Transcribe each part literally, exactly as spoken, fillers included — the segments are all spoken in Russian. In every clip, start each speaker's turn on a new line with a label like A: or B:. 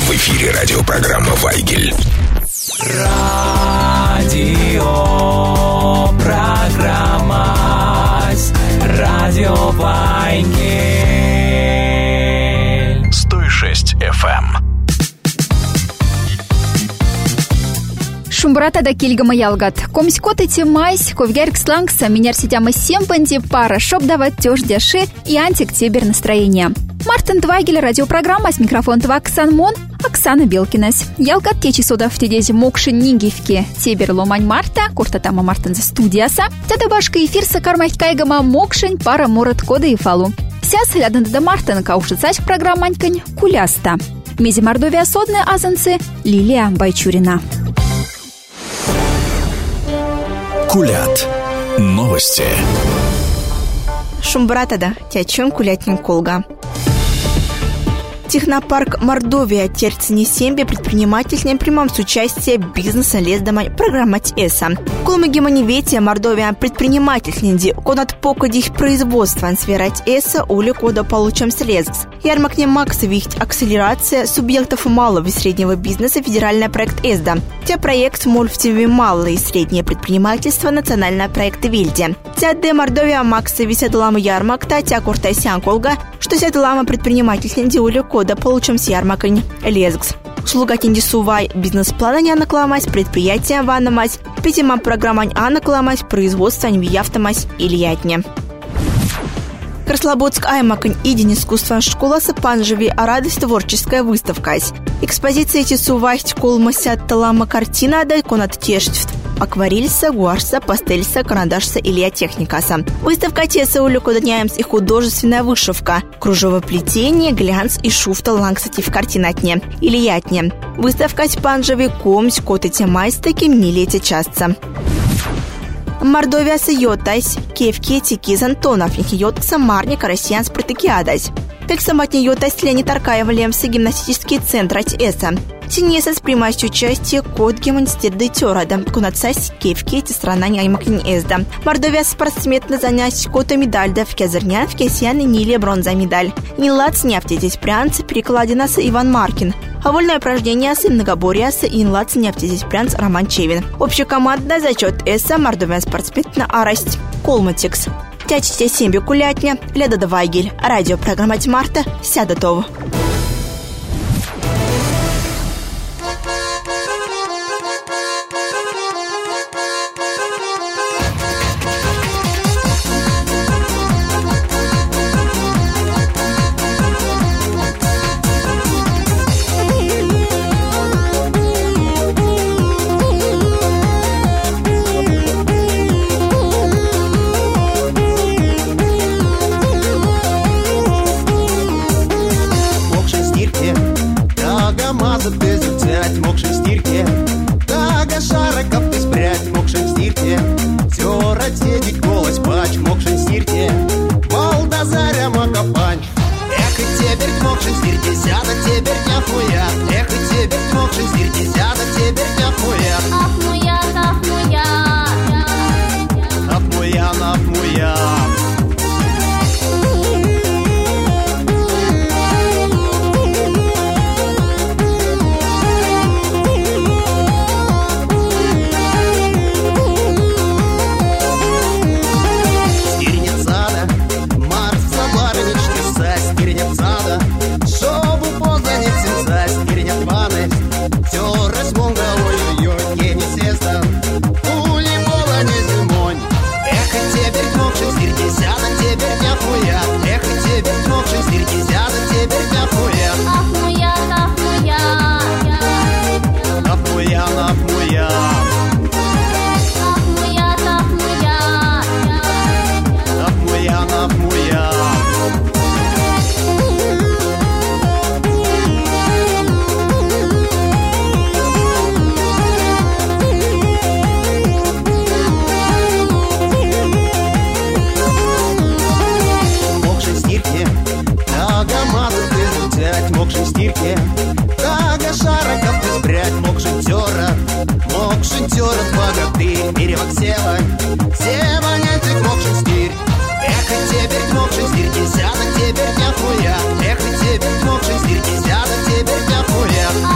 A: В эфире радиопрограмма «Вайгель».
B: Радио программа Радио Вайгель.
A: сто шесть эф эм.
C: Шумбратада кильгама ялгат. Комськоти ті майсь, ковгерк слангса, минер сетяма семпанди, пара шоп давать тёж дяши и антиктибер настроение. Мартин Твайгель, радиопрограмма, с микрофон Тва Оксан Мон, Оксана Белкинас. Ялгат течи суда в тедезе мокши нингивки, тебер ломань Марта, курта тама Мартин за студияса, тада башка эфир сакармать кайгама мокшень, пара мурат кода и фалу. Сяс лядан да Мартин каушицач программанькань куляста. Мези Мордовия содные азанцы Лилия Байчурина.
A: Кулят. Новости.
D: Шумбратада, тячон кулятнин колга. Технопарк Мордовия терцени сембе предпринимательным прямом с участием бизнеса лездома программать эса. Колма гемоневетия Мордовия предпринимательнинди конат покодих производства сверать эса ули кода получим слезкс. Ярмакне макс вихть акселерация субъектов малого и среднего бизнеса федеральный проект эсда. Те проект мульфтиви малое и среднее предпринимательство национальный проект Вильде. Тя де Мордовия макс виседлама ярмакта тя куртайсян колга, что седлама предпринимательнинди ули кода получим с ярмакань лезкс. Слугатинди сувай бизнес-плана не накламась, предприятия ваннамась, пятима программань а накламась, производство анвиявтамась или ятне. Краслободск аймакань идин искусства школа сапанжеви, а радость творческая выставка. Экспозиция эти сувахть колмасят талама картина да конат тешт. Акварельса, гуашса, пастельса, карандашса или техникаса. Выставка теса улюкодняемс и художественная вышивка, кружевоплетение, глянц и шуфта лангсати в картинатне или ятне. Выставка панжеви комсь, котыте майстаки, мнилете частца. Мордовия сойотась, кевки тики Антонов, йоткса марника россиян спартакиадась. Как самотне йотась Леонид Аркаева лемса гимнастический центр от эса. Синеса с примастью участия код гемонстирды тёрада, кунацась кевки эти страна няймакнин эсда. Мордовия спортсметна занять кота медаль да в кезерня, в кесьян и ниле бронза медаль. Не лац нефти здесь прянц, перекладинаса Иван Маркин. А вольное упражнение сын многоборьяса и инлац нефти здесь прянц Роман Чевин. Общекомандный зачет эса Мордовия спортсметна арасть Колматикс. Тячите семьи кулятня, Леда да Вайгель. Радиопрограмма Марта, сядатов.
E: Эх, и теперь мокший стирь, десяток, теперь нахуя.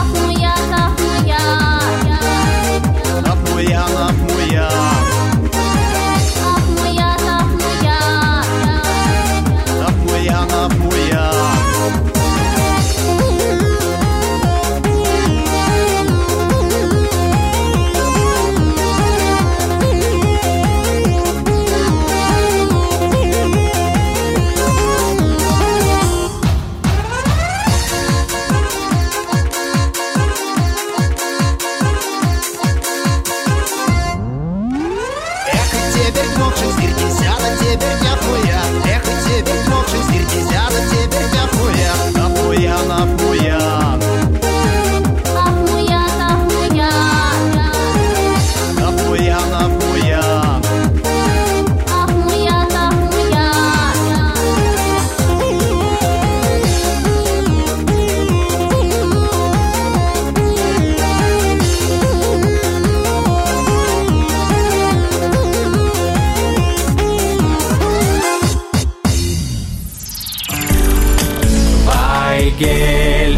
B: Вайгель.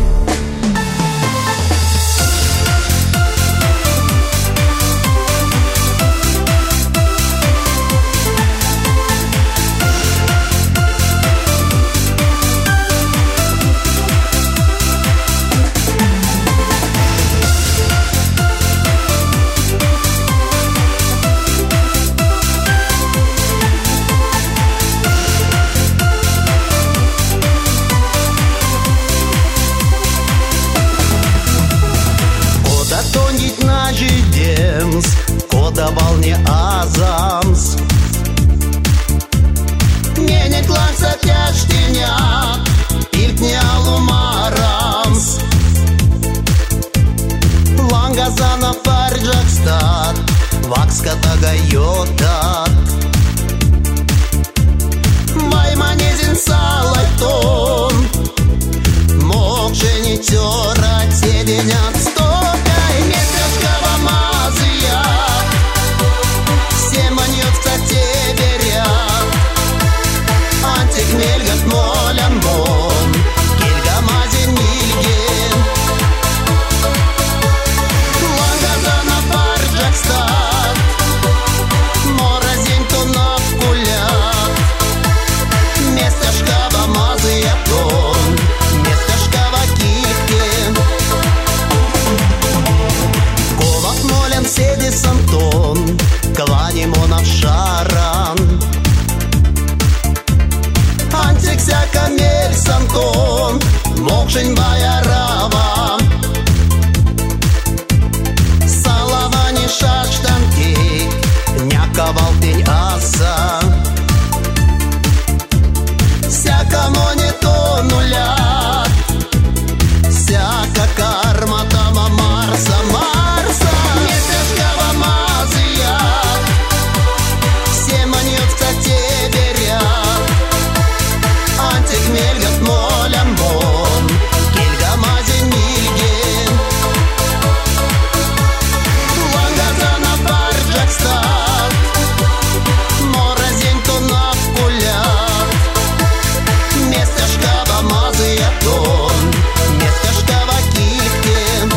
E: Кода волне азамс Не не клакса тяжтиня Пильтня лумарамс Лангазана фарджакстат Вакска тагайотат Вайманезин салайтон Мокше не терать седенят стопяй Метрашкова мазия Семаньет, кстати, берят Антик мельгат молям бом Кильга мазин мильген Лангазана фарджакстат Моразин тунов кулят Месташкова мазия тон Месташкова кильген Колот молям седи сантон Кванимонов шаран Антик всяка мель сантон Мокшень баярава Салавани шаштанки Няковал тень аса Всяка монето нуля Всяка карма тама Марса Марса Метешкова мазия Семаньет, кстати, берят Антик мельгат молям бом Кильга мазин мильген Лангазана фарджакстат Моразин тунав кулят Месташкова мазия тон Месташкова кильген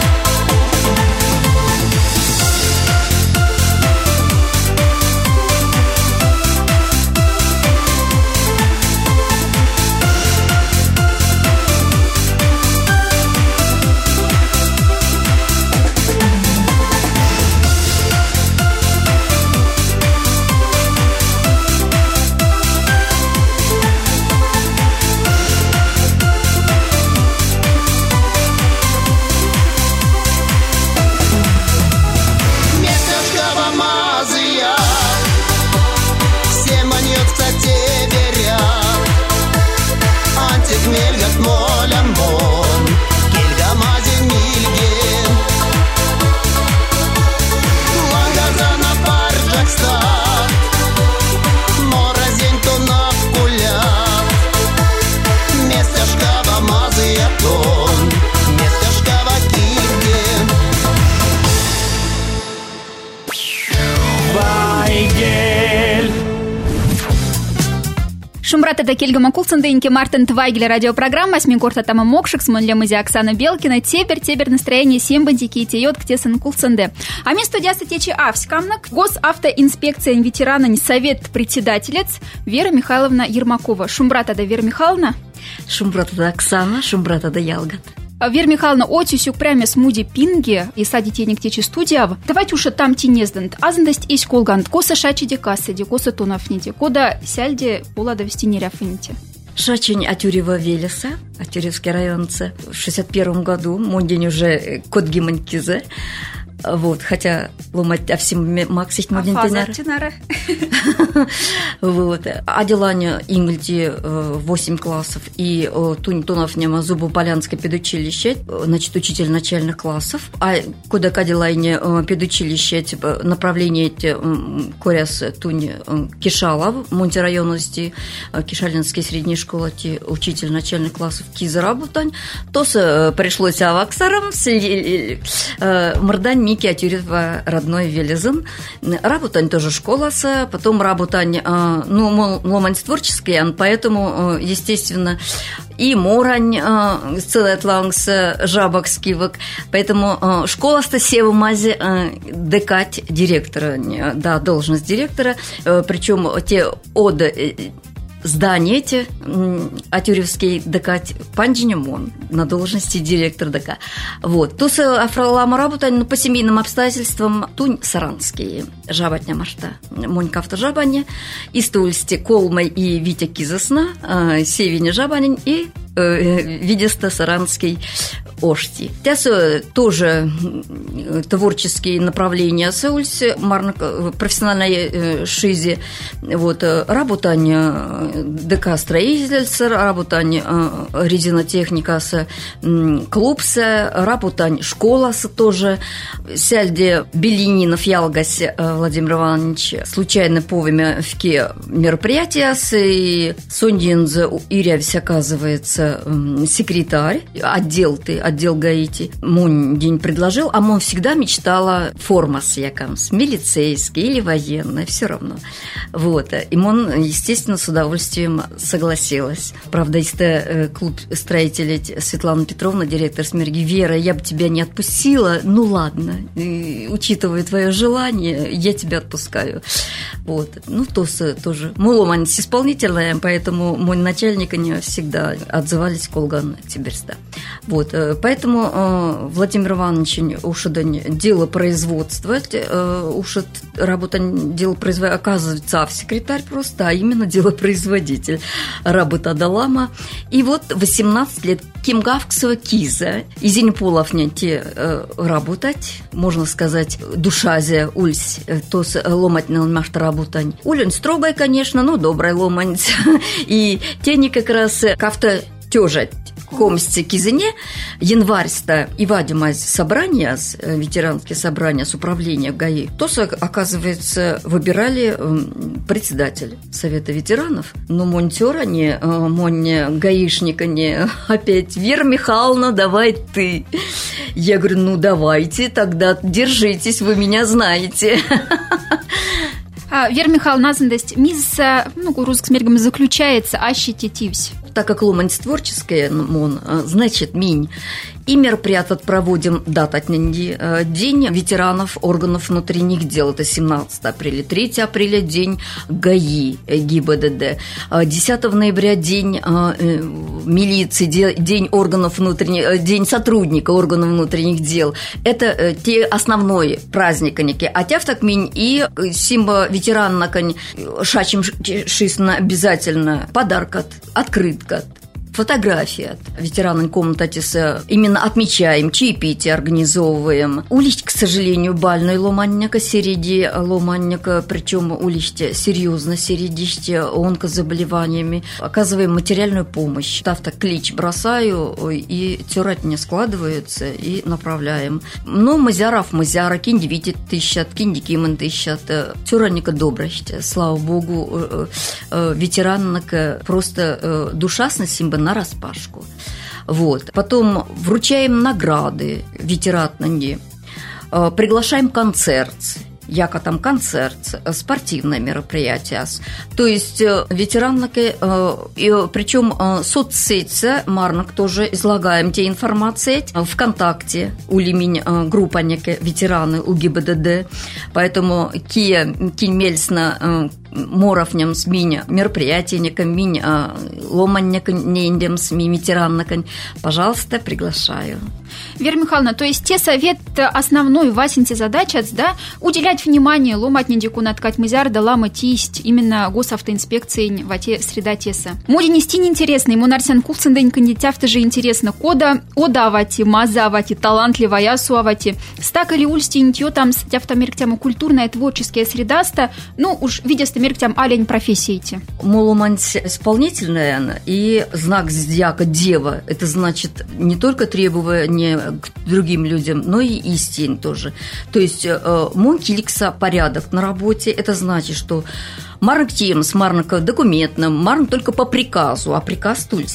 E: Месташкова мазия Семаньет, кстати, берят Антик мельгат молям бом Кильга мазин мильген Лангазана фарджакстат Моразин тунав кулят Месташкова мазия тон Месташкова кильген
B: Вайгель.
C: Шумрата да кельгама кулцанденьки Мартин Твайгель радиопрограмма Сминкорта Тама Мокшик Смонлемызи Оксана Белкина Тебер Тебер настроение Сембандики и Тейот Ктесан Кулцанде. А ми студия статечи Авскамнак Госавтоинспекция ветерана Совет председателец Вера Михайловна Ермакова. Шумрата да Вера Михайловна.
F: Шумрата да Оксана, Шумрата да Ялгат.
C: Вера Михайловна, отюсюк прямо смуди пинги и сади тенек течи студия. Давайте уж там тинездент. Азандасть ись колгант. Коса шачи де касади, коса тонафните. Кода сяльде пола довести неряфните.
F: Шачень Атюрева Велеса, Атюревский районце. В шестьдесят первом году, мой день уже код гимантизе. Вот, хотя ломать всем максить мой день тенара. Вот. Аделаня Ингельди восемь классов и Тунь Туновня Зубу Полянское педучилище, значит, учитель начальных классов. А куда Аделаня педучилище, типа, направление Коряс Тунь Кишала, мультирайонности, Кишалинской средней школы, учитель начальных классов Киза Работань. То пришлось аваксарам, Мордань Мики Атюрьева родной Велизен. Работань тоже школа, потом работань, ну, ломань творческий, поэтому, естественно, и морань целый атланс жабокскивок. Поэтому школа-то сева мазе декать директора, да, должность директора, причем те оды здания эти, Атюрьевский декать панджинемон на должности директора ДК. Вот. Тус афралама работа, ну, по семейным обстоятельствам тунь саранские. Жабатня машта. Монька автожабанья. И стульсти Колмай и Витя Кизасна. Севиня жабанин и Видеста Саранский Ошти. Тясо тоже творческие направления Саульсе, профессиональной шизе, вот, работание ДК строительства, работание резинотехника с клубса, работание школа тоже, сяльде Белининов Ялгас Владимир Иванович случайно повыми в ке мероприятия с и Сондинза Ирявсь оказывается секретарь, отдел ты, отдел Гаити. Мон день предложил, а Мон всегда мечтала форма с якомс, милицейский или военный, все равно. Вот. И Мон, естественно, с удовольствием согласилась. Правда, если клуб строителей Светлана Петровна, директор Смерги, Вера, я бы тебя не отпустила, ну ладно, учитывая твое желание, я тебя отпускаю. Вот. Ну, то тоже. Муломан исполнительная, поэтому мой начальник не всегда отзывались Колган Тиберста. Вот. Поэтому э, Владимир Иванович ушедень дело производства, э, ушед работа дело производства, оказывается, секретарь просто, а именно делопроизводитель работа Далама. И вот восемнадцать лет Кимгавксова Киза, из Зенеполов не те э, работать, можно сказать, душазе ульсь, то с ломательным машта работань. Улин строгая, конечно, но добрая ломань. И тени как раз кафта тёжать. Комсти Кизыне, январь-то и вадимаз собрания, ветеранские собрания с управления ГАИ, то, оказывается, выбирали председателя Совета ветеранов. Но монтера не, монь гаишника не, опять, Вера Михайловна, давай ты. Я говорю, ну давайте, тогда держитесь, вы меня знаете.
C: Вера Михайловна, названность мисс, ну, русским смергом заключается, ащититивсь.
F: Так как ломань творческая, значит, минь. И мероприятие проводим датать день ветеранов органов внутренних дел. Это семнадцатого апреля. третьего апреля день ГАИ, ГИБДД. десятого ноября день милиции, день органов внутренних, день сотрудника органов внутренних дел. Это те основные праздники. А тя в так минь и симба ветеран на конь шачим шисна обязательно подарок от открытка. Фотографии от ветеранов комнататиса именно отмечаем, чаепитие организовываем. Улисть, к сожалению, бальной ломанняка, середи ломанняка, причем улисть серьезно, середище онкозаболеваниями. Оказываем материальную помощь. Тавта клич бросаю, и тёрать не складывается, и направляем. Но мазяров мазяра, кинди вити тыщат, кинди кимен тыщат. Тёранника добрость, слава богу, ветеранника просто душа с насимба на распашку. Вот. Потом вручаем награды ветеранам, приглашаем концерт. Яко там концерт, спортивное мероприятие. То есть ветеранки, причем соцсети, марнок тоже излагаем те информации ВКонтакте, у лимень группа некие ветераны у ГИБДД, поэтому кия кинмельсна моровням с меня мероприятие неком меня ломанника неиндем с ми ветераннакань, пожалуйста, приглашаю.
C: Вера Михайловна, то есть те совет основной васенте задача, да, уделять внимание ломать недику наткать мызяр да лама тисть именно госавтоинспекции в те среда теса. Моди нести неинтересно, ему нарсян кулцен день кандидатов же интересно кода одавати, мазавати, талантливая суавати. Стак или ульсти нитьё там с тяфтамирктям культурная творческая средаста, ну уж видя стамирктям алень профессии эти.
F: Моломансь исполнительная и знак зодиака дева, это значит не только требования к другим людям, но и истин тоже. То есть монкиликса порядок на работе, это значит, что марнк тем с марнк документным, марнк только по приказу, а приказ тульсть.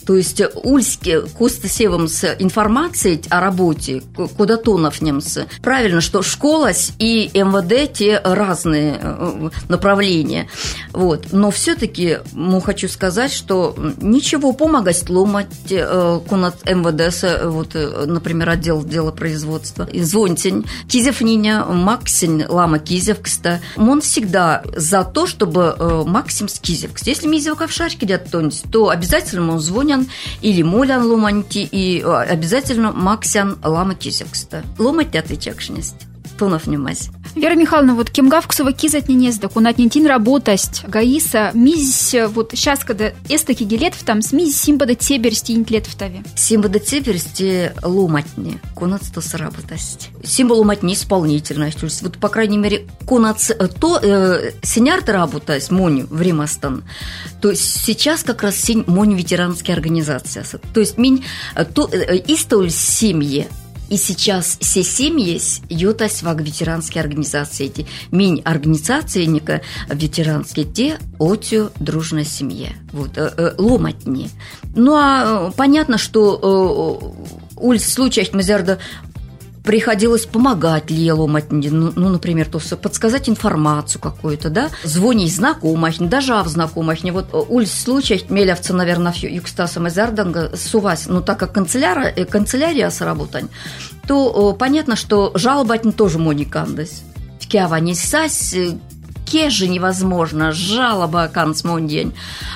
F: То есть ульски кусты севам с информацией о работе, куда тонов немцы. Правильно, что школа и МВД те разные направления. Вот. Но все-таки ну, хочу сказать, что ничего помогать ломать кунат МВД, вот, например, отдел делопроизводства. Звонтень, Кизевниня, Максин, Лама Кизевкста. Он всегда за то, чтобы Максим с Кизевкста. Если Мизевка в шашке идет, то обязательно он звонен или молян ломанти, и обязательно Максян Лама Кизевкста. Ломать отвечакшность. Тонов немась.
C: Вера Михайловна, вот кемгавксова кизать не нездак, у натнентин работасть, гаиса, мизис, вот сейчас, когда эстаки гелетв там, смизис симбада теберсти интлет в таве.
F: Симбада теберсти ломатни, конец то сработасть. Симбол ломатни исполнительность, то есть вот, по крайней мере, конец то, э, сенярта работать, монь в Римастан, то есть сейчас как раз сень монь ветеранская организация, то есть минь, то, э, истоль семьи. И сейчас все семьи ютась в ветеранские организации. Эти минь организации ветеранские, те отю дружная семья. Вот, э, э, ломатни. Ну, а понятно, что э, уль случаях мазярда приходилось помогать ли ломатни, ну, ну, например, то подсказать информацию какую-то, да, звонить знакомых, даже в знакомых, не вот уль случаях мелявца, наверное, юкстаса мазярданга сувась, ну, так как канцеляра, канцелярия сработань, то понятно, что жалобать тоже моникандась. В кява не сась, кеже невозможно, жалоба канцмон день.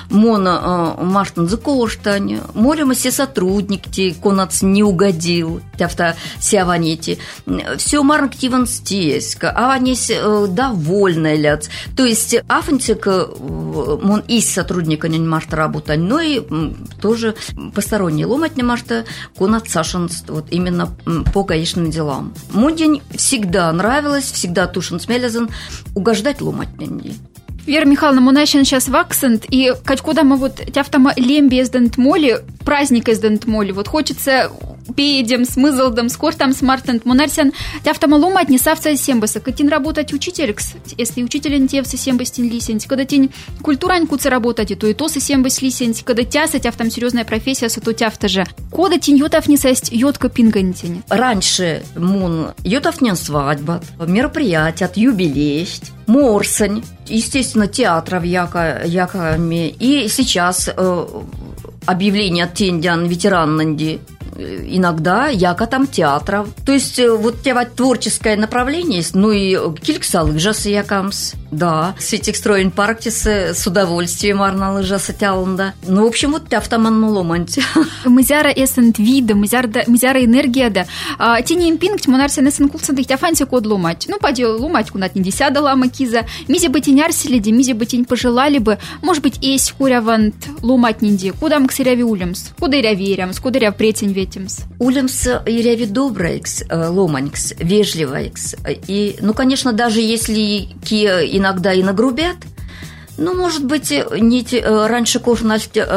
F: Мона э, Мартин Закоштань, молим все сотрудники, конац не угодил, тяфта сяванети. Все марктиван стеська, аванесь э, довольны ляц. То есть афантик э, мон из сотрудника не марта работать, но и э, тоже посторонний ломать не марта конац сашенст, вот именно э, по гаишным делам. Мон день всегда нравилось, всегда тушен смелязан угождать ломать.
C: Вера Михайловна, мы начали сейчас в акцент, и куда мы вот тяфтама лемби из дентмоли, праздник из дентмоли, вот хочется пеедем, с мызалдом, скор там с мартент, монарсян, тяфтама ломать не савца сембаса, катин работать учителькс, если учителен тевса сембастин лисенти, когда тень культурань куца работать, то и то со сембас лисенти, когда тяса тяфтам серьезная профессия, со то тяфта же. Кода тень йотав не састь, йотка пингантень.
F: Раньше мун йотав не свадьба, мероприятия, юбилей, морсань, естественно, театров яко, яками. И сейчас э, объявление от Тендян ветеран Нанди иногда яко там театров. То есть вот те вот творческое направление есть, ну и килькса лыжасы якамс. Да, с этих строен парктис с удовольствием арна лыжаса тяланда. Ну, в общем, вот тяфтаман ломанти.
C: Мызяра эсент вида, мызяра энергия да. Тени импинкт монарсен эсен кулсан да тяфанси код ломать. Ну, поди ломать кунат не десяда лама киза. Мизе бы тень арсилиди, мизе бы тень пожелали бы. Может быть, эсь хурявант ломать нинди. Кудам к сыряви улемс, куда ряверямс, куда ряв претень ветимс.
F: Улемс и ряви добрайкс, ломанькс, вежливайкс. И, ну, конечно, даже если ки иногда и нагрубят, ну, может быть, не те, раньше кожа,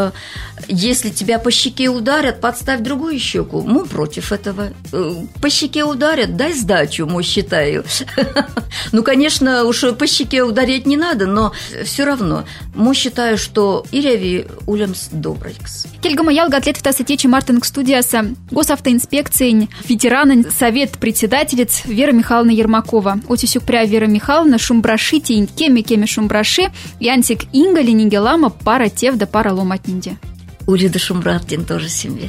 F: если тебя по щеке ударят, подставь другую щеку. Мы против этого. По щеке ударят, дай сдачу, мы считаю. Ну, конечно, уж по щеке ударить не надо, но все равно. Мы считаю, что иряви улемс добрайкс.
C: Кельгама ялга атлет в тасатечи Мартинг студияса госавтоинспекции ветераны совет председателец Вера Михайловна Ермакова. Отисюк пря Вера Михайловна шумбраши тень кеми кеми шумбраши янтик ингали нигелама пара тев да пара ломать нинде.
F: Улида Шумбратин тоже семье.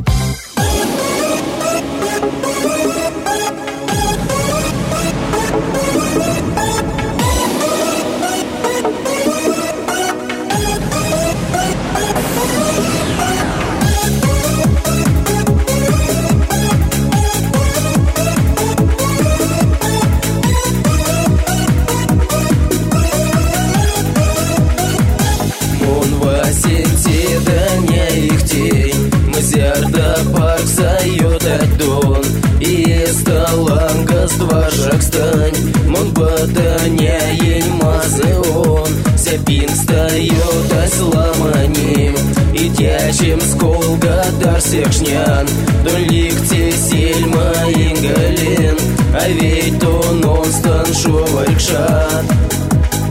G: Мызярда парк сает дон, и сталангас дважак стань, мон батаня ень мазы он, сяпин стает асламани, и тячим сколга дар секшнян, дон ликте сельма ингален, а ведь он он стан шоварькшат.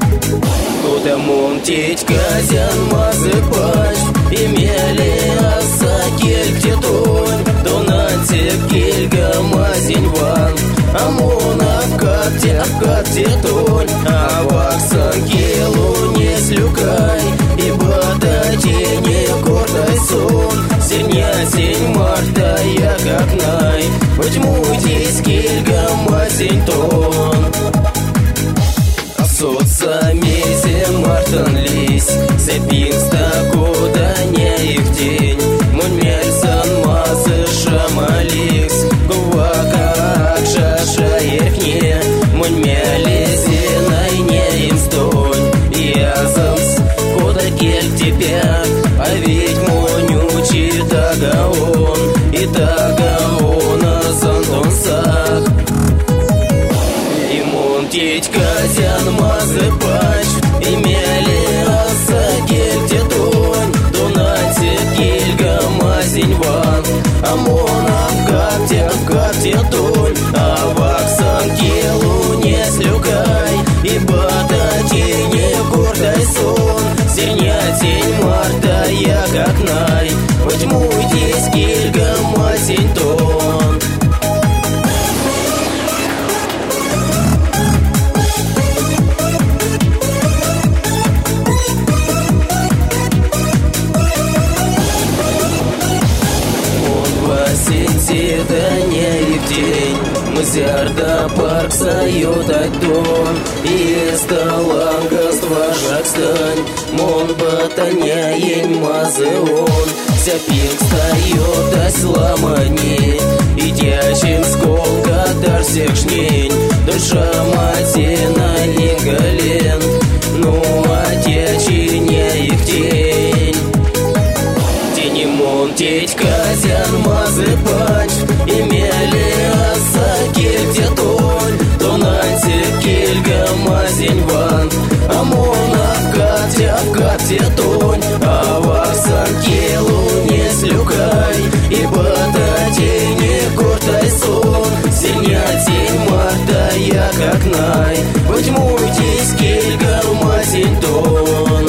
G: Куда мон теть казян мазы пасть, имели ас кельга мазень ван. Амона в катте, в катте тонь, а ваксан келу не слюкай, и батати не гордай сон. Сеня сень марта я как най, возьмутесь кельга мазень тон. Соца мезе мартан лись, сепинста кода не их день. Мон мельсан мазы шамаликс, гувака акшаша ихне. Мон мелезе найне инстонь, язамс кода кель тебя. А ведь монючи тагаон, и тагаона зантонсах. Теть казян мазы пач, имели аса кельте тонь, донате кельга мазень ван. Амона в катте, в катте тонь, а ваксан келу не слюкай, и батати не гордай сон. Сеня тень марта я как най, возьмутесь кельга мазень тон. Да не их день, мзярда парк сает отдон, и сталангас дважак стань, мон батаня ень мазеон. Сяпинг встает осламани, и тящим сколка дар всех жнень, душа матина и голен, ну а тячи не их день. Тенемон теть казян мазы пач, имели аса кельте тонь, донате кельга мазень ван. Амона в катте, в катте тонь, а ваксан келу не слюкай, и батати не гордай сон. Сеня тень марта я как най, возьмутесь кельга мазень тон.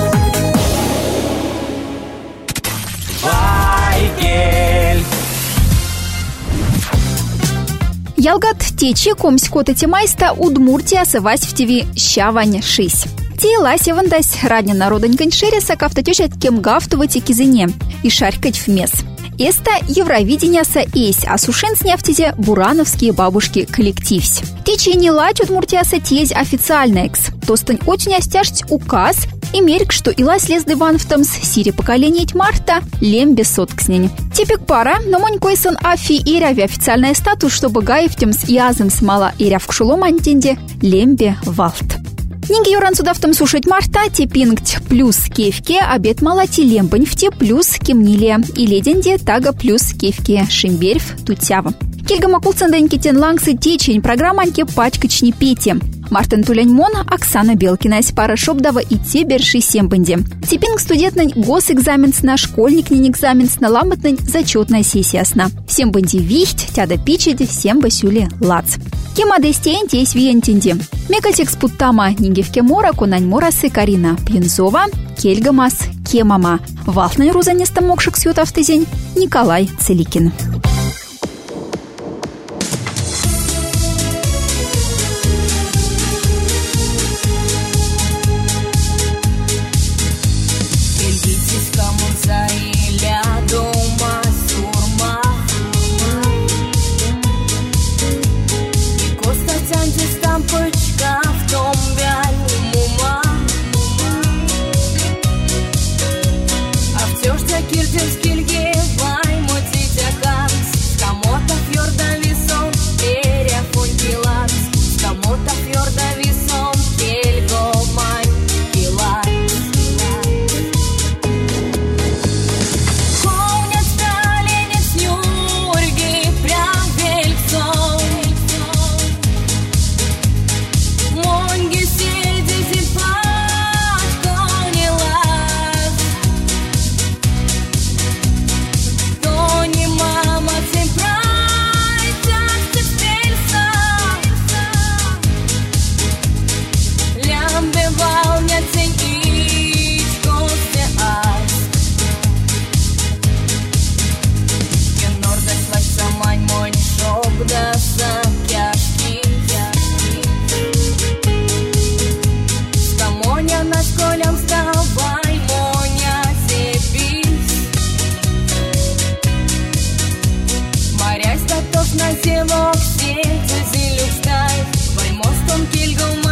C: Ялгат течи комськота тимайста Удмуртия сывась в тиви щавань шись. Ти ласи вандась радня народонькань шереса кафтатюшат кем гафтувати кизыне и шарькать вмес. Эста Евровидение са эсь, а сушен снявтизе бурановские бабушки коллективсь. Течение лать Удмуртия са тезь официальная экс. Тостань очень остяжть указ и мерк, что ила слезды ванфтамс сири поколение марта лем без соткснень. Типик пара, но монь койсон афи иряви официальная статус, чтобы гаевтемс и аземс мала иряв кшулом антенде лембе валт. Нинги юран судавтам сушить марта типингть плюс кевке обед малати лембаньфте плюс кемнилия и леденде тага плюс кевке шимберьф тутява. Кельгама кулцанденьки тен лангсы течень программаньки пачкачни пети. Мартин Туляньмон, Оксана Белкина, пара Шобдава и те берши сембанди. Типинг студентнань госэкзаменс на школьникнень экзаменс на ламытнань зачетная сессия сна. Сембанди вихть, тяда пичеди, семба сюли лац. Кемады стеен тесь виентинди. Мекатекс путтама нингевке мора конань морасы Карина Плинзова, Кельгамас Кемама. Валфнань рузанеста мокшик сют автозень Николай Целикин.
H: Кирдинские льги, вай, мотить, ака. Можно зевок сеть, зилюк стай, ваймостон кильгом